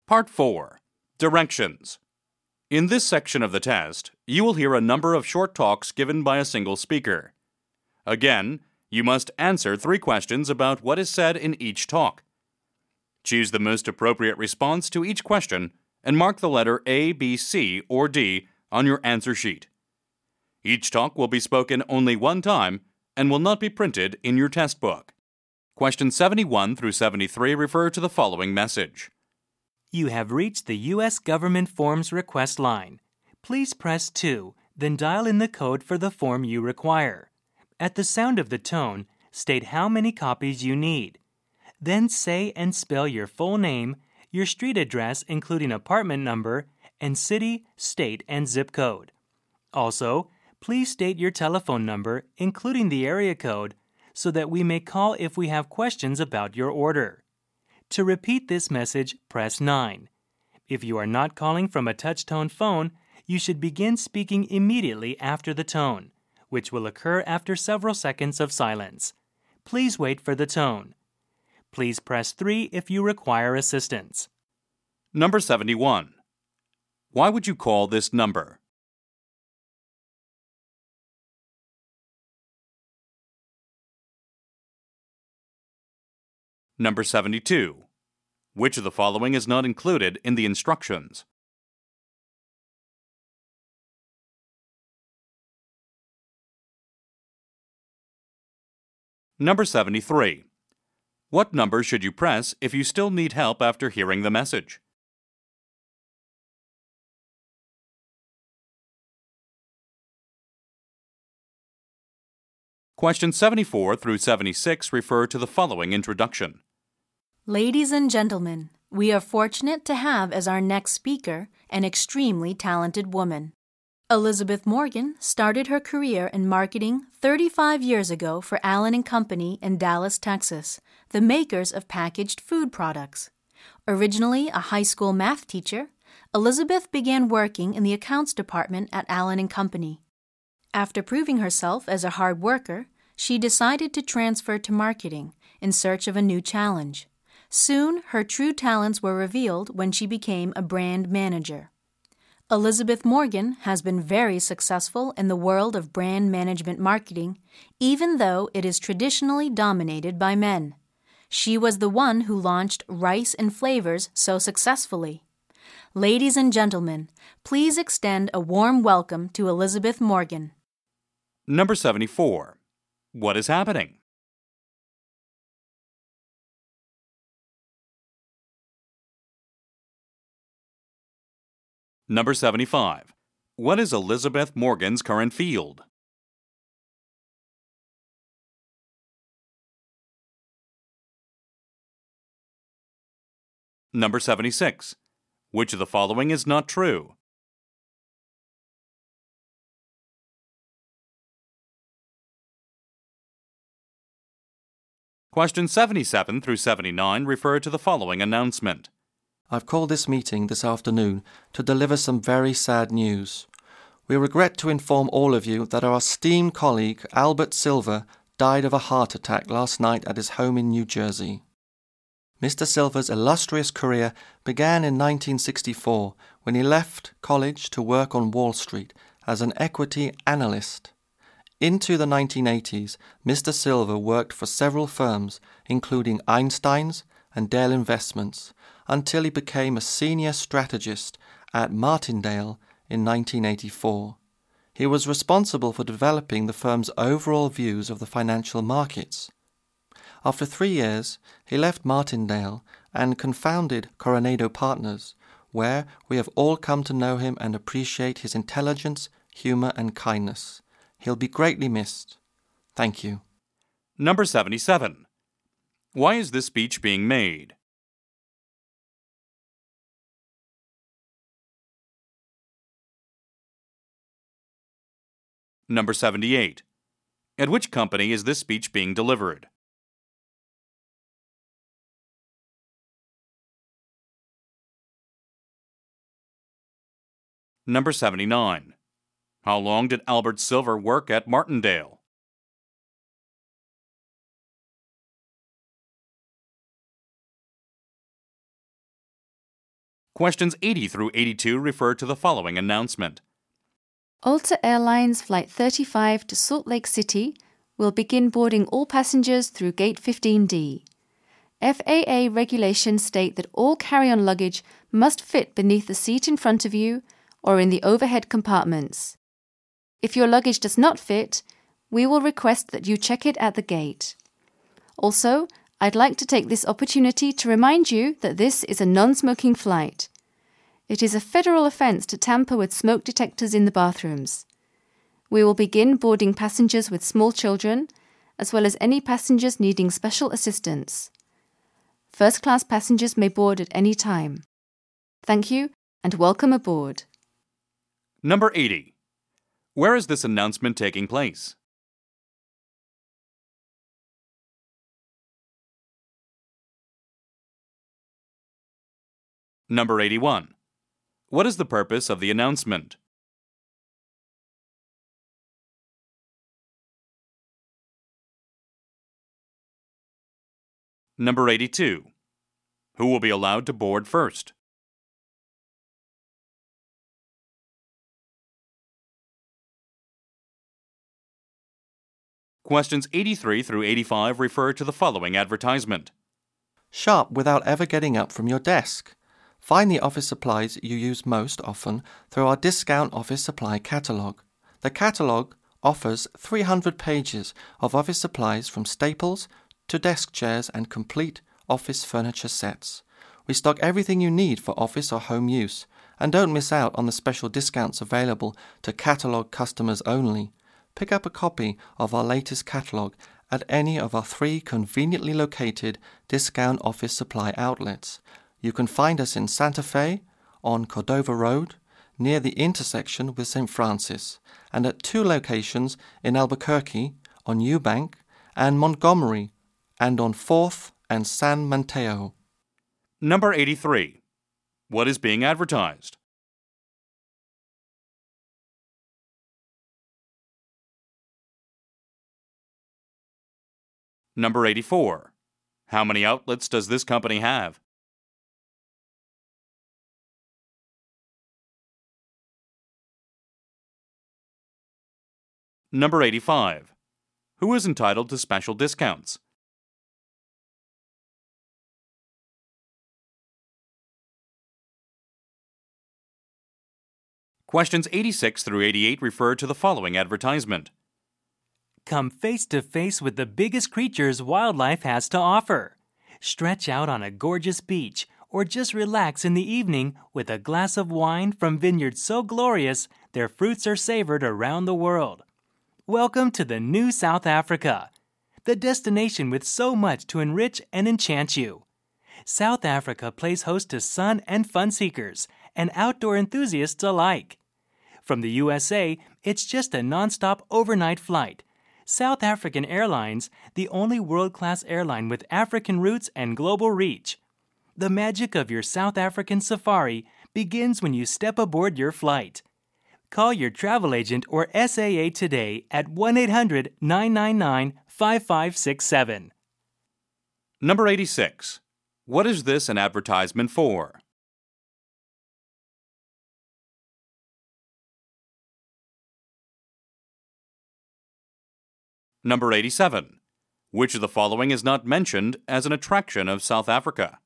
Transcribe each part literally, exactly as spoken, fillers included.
Part four. Directions. In this section of the test, you will hear a number of short talks given by a single speaker. Again, you must answer three questions about what is said in each talk. Choose the most appropriate response to each question and mark the letter A, B, C, or D on your answer sheet. Each talk will be spoken only one time and will not be printed in your test book. Questions seventy-one through seventy-three refer to the following message. You have reached the U S Government Forms request line. Please press two, then dial in the code for the form you require. At the sound of the tone, state how many copies you need. Then say and spell your full name, your street address including apartment number, and city, state, and zip code. Also, please state your telephone number, including the area code, so that we may call if we have questions about your order. To repeat this message, press nine. If you are not calling from a touch-tone phone, you should begin speaking immediately after the tone, which will occur after several seconds of silence. Please wait for the tone. Please press three if you require assistance. Number seventy-one. Why would you call this number? Number seventy-two. Which of the following is not included in the instructions? Number seventy-three. What number should you press if you still need help after hearing the message? Questions seventy-four through seventy-six refer to the following introduction. Ladies and gentlemen, we are fortunate to have as our next speaker an extremely talented woman. Elizabeth Morgan started her career in marketing thirty-five years ago for Allen and Company in Dallas, Texas, the makers of packaged food products. Originally a high school math teacher, Elizabeth began working in the accounts department at Allen and Company. After proving herself as a hard worker, she decided to transfer to marketing in search of a new challenge. Soon, her true talents were revealed when she became a brand manager. Elizabeth Morgan has been very successful in the world of brand management marketing, even though it is traditionally dominated by men. She was the one who launched Rice and Flavors so successfully. Ladies and gentlemen, please extend a warm welcome to Elizabeth Morgan. Number seventy-four. What is happening? Number seventy-five. What is Elizabeth Morgan's current field? Number seventy-six. Which of the following is not true? Questions seventy-seven through seventy-nine refer to the following announcement. I've called this meeting this afternoon to deliver some very sad news. We regret to inform all of you that our esteemed colleague Albert Silver died of a heart attack last night at his home in New Jersey. Mister Silver's illustrious career began in nineteen sixty-four when he left college to work on Wall Street as an equity analyst. Into the nineteen eighties, Mister Silver worked for several firms, including Einstein's and Dell Investments, until he became a senior strategist at Martindale in nineteen eighty-four. He was responsible for developing the firm's overall views of the financial markets. After three years, he left Martindale and confounded Coronado Partners, where we have all come to know him and appreciate his intelligence, humor, and kindness. He'll be greatly missed. Thank you. Number seventy-seven. Why is this speech being made? Number seventy-eight. At which company is this speech being delivered? Number seventy-nine. How long did Albert Silver work at Martindale? Questions eighty through eighty-two refer to the following announcement. Alta Airlines Flight thirty-five to Salt Lake City will begin boarding all passengers through Gate fifteen D. F A A regulations state that all carry-on luggage must fit beneath the seat in front of you or in the overhead compartments. If your luggage does not fit, we will request that you check it at the gate. Also, I'd like to take this opportunity to remind you that this is a non-smoking flight. It is a federal offence to tamper with smoke detectors in the bathrooms. We will begin boarding passengers with small children, as well as any passengers needing special assistance. First-class passengers may board at any time. Thank you, and welcome aboard. Number eighty. Where is this announcement taking place? Number eighty-one. What is the purpose of the announcement? Number eighty-two. Who will be allowed to board first? Questions eighty-three through eighty-five refer to the following advertisement. Shop without ever getting up from your desk. Find the office supplies you use most often through our Discount Office Supply catalogue. The catalogue offers three hundred pages of office supplies from staples to desk chairs and complete office furniture sets. We stock everything you need for office or home use, and don't miss out on the special discounts available to catalogue customers only. Pick up a copy of our latest catalogue at any of our three conveniently located Discount Office Supply outlets. You can find us in Santa Fe, on Cordova Road, near the intersection with Saint Francis, and at two locations in Albuquerque, on Eubank, and Montgomery, and on fourth and San Mateo. Number eighty-three. What is being advertised? Number eighty-four. How many outlets does this company have? Number eighty-five. Who is entitled to special discounts? Questions eighty-six through eighty-eight refer to the following advertisement. Come face to face with the biggest creatures wildlife has to offer. Stretch out on a gorgeous beach or just relax in the evening with a glass of wine from vineyards so glorious their fruits are savored around the world. Welcome to the new South Africa, the destination with so much to enrich and enchant you. South Africa plays host to sun and fun seekers and outdoor enthusiasts alike. From the U S A, it's just a non-stop overnight flight. South African Airlines, the only world-class airline with African roots and global reach. The magic of your South African safari begins when you step aboard your flight. Call your travel agent or S A A today at one eight hundred nine nine nine five five six seven. Number eighty-six. What is this an advertisement for? Number eighty-seven. Which of the following is not mentioned as an attraction of South Africa?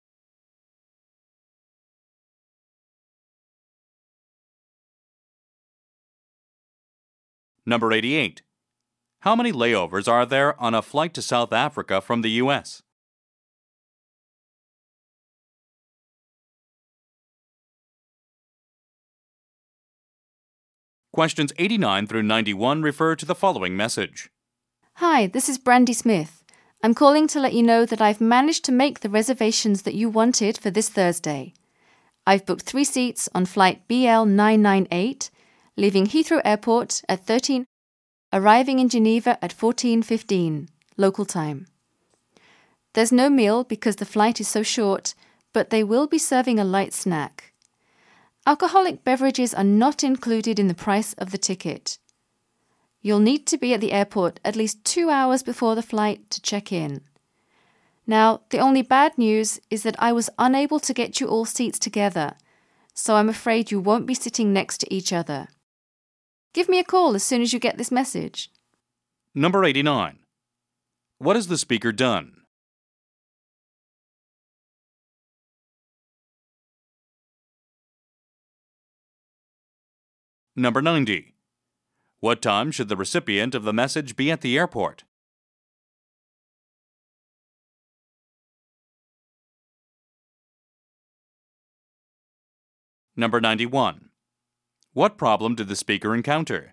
Number eighty-eight. How many layovers are there on a flight to South Africa from the U S? Questions eighty-nine through ninety-one refer to the following message. Hi, this is Brandy Smith. I'm calling to let you know that I've managed to make the reservations that you wanted for this Thursday. I've booked three seats on flight B L nine nine eight, leaving Heathrow Airport at thirteen, arriving in Geneva at fourteen fifteen, local time. There's no meal because the flight is so short, but they will be serving a light snack. Alcoholic beverages are not included in the price of the ticket. You'll need to be at the airport at least two hours before the flight to check in. Now, the only bad news is that I was unable to get you all seats together, so I'm afraid you won't be sitting next to each other. Give me a call as soon as you get this message. Number eighty-nine. What has the speaker done? Number ninety. What time should the recipient of the message be at the airport? Number ninety-one. What problem did the speaker encounter?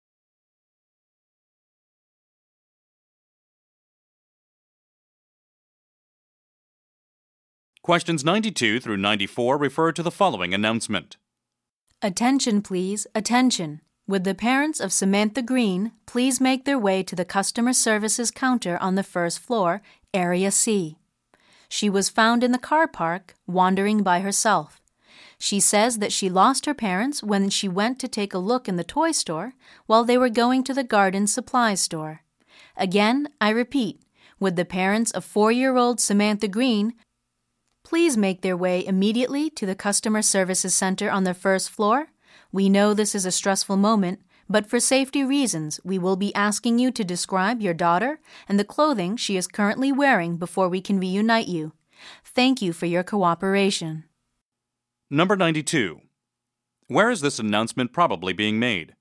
Questions ninety-two through ninety-four refer to the following announcement. Attention, please, attention. Would the parents of Samantha Green please make their way to the customer services counter on the first floor, Area C? She was found in the car park, wandering by herself. She says that she lost her parents when she went to take a look in the toy store while they were going to the garden supply store. Again, I repeat, would the parents of four-year-old Samantha Green please make their way immediately to the customer services center on the first floor? We know this is a stressful moment, but for safety reasons, we will be asking you to describe your daughter and the clothing she is currently wearing before we can reunite you. Thank you for your cooperation. Number ninety-two. Where is this announcement probably being made?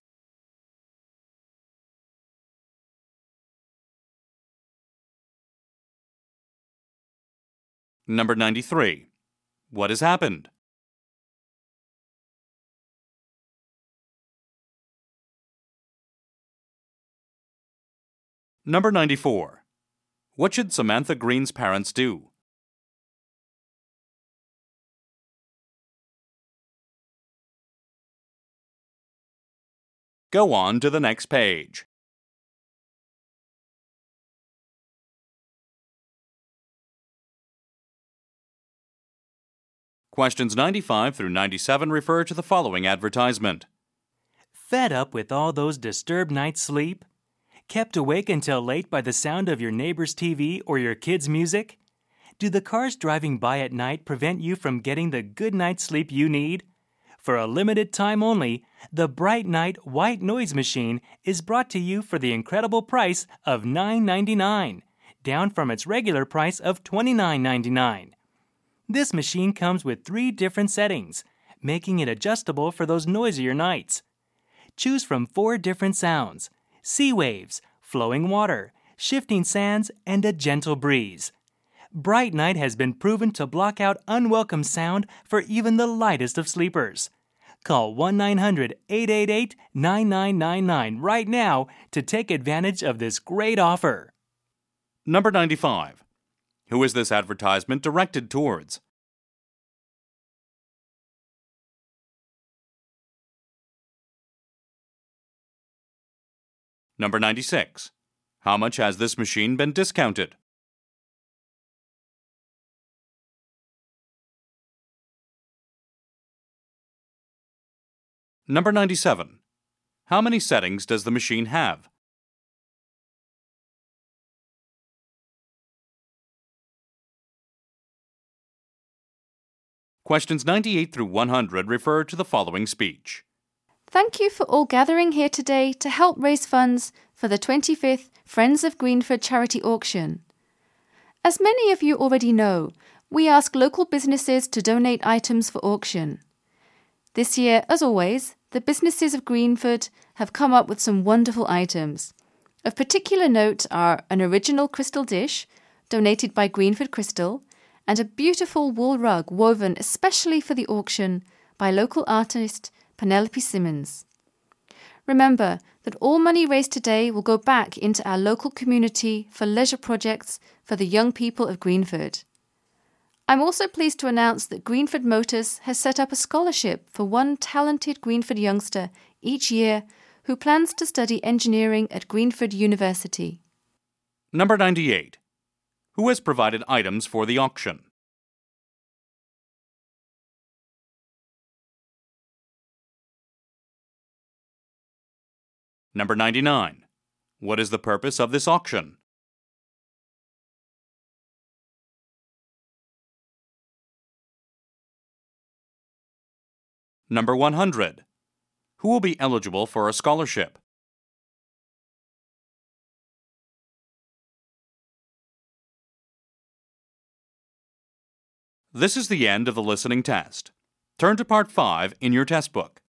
Number ninety-three. What has happened? Number ninety-four. What should Samantha Green's parents do? Go on to the next page. Questions ninety-five through ninety-seven refer to the following advertisement. Fed up with all those disturbed nights' sleep? Kept awake until late by the sound of your neighbor's T V or your kids' music? Do the cars driving by at night prevent you from getting the good night's sleep you need? For a limited time only, the Bright Night White Noise Machine is brought to you for the incredible price of nine ninety-nine, down from its regular price of twenty-nine ninety-nine. This machine comes with three different settings, making it adjustable for those noisier nights. Choose from four different sounds: sea waves, flowing water, shifting sands, and a gentle breeze. Bright Night has been proven to block out unwelcome sound for even the lightest of sleepers. Call one nine hundred, eight eight eight, nine nine nine nine right now to take advantage of this great offer. Number ninety-five. Who is this advertisement directed towards? Number ninety-six. How much has this machine been discounted? Number ninety-seven. How many settings does the machine have? Questions ninety-eight through one hundred refer to the following speech. Thank you for all gathering here today to help raise funds for the twenty-fifth Friends of Greenford charity auction. As many of you already know, we ask local businesses to donate items for auction. This year, as always, the businesses of Greenford have come up with some wonderful items. Of particular note are an original crystal dish, donated by Greenford Crystal, and a beautiful wool rug woven especially for the auction by local artist Penelope Simmons. Remember that all money raised today will go back into our local community for leisure projects for the young people of Greenford. I'm also pleased to announce that Greenford Motors has set up a scholarship for one talented Greenford youngster each year who plans to study engineering at Greenford University. Number ninety-eight. Who has provided items for the auction? Number ninety-nine. What is the purpose of this auction? Number one hundred. Who will be eligible for a scholarship? This is the end of the listening test. Turn to Part five in your test book.